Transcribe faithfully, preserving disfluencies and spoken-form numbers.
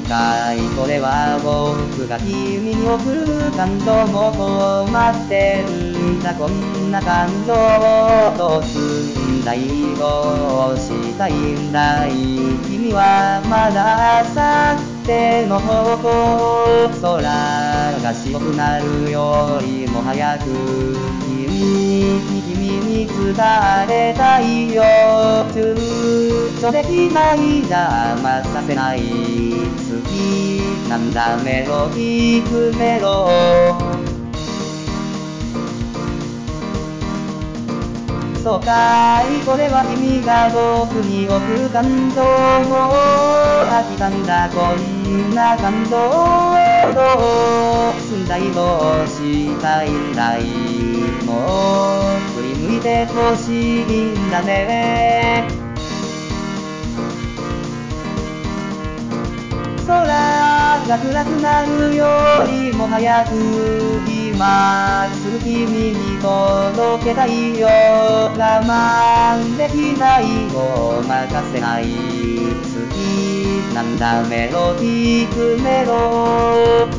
かいこれは僕が君に送る感動も困ってるんだこんな感情をどうすんだいどうしたいんだい君はまだ明後日の方向空が白くなるよりも早く君に君に伝えたいよ躊躇できない邪魔させない好きなんだメロディークメロそうかいこれは君が僕に送る感動も飽きたんだこんな感動どうすんだいどうしたいんだいもう振り向いてほしいんだね空が暗くなるよりも早く今すぐ君に届けたいよ我慢できないごまかせない好きなんだメロディークメロ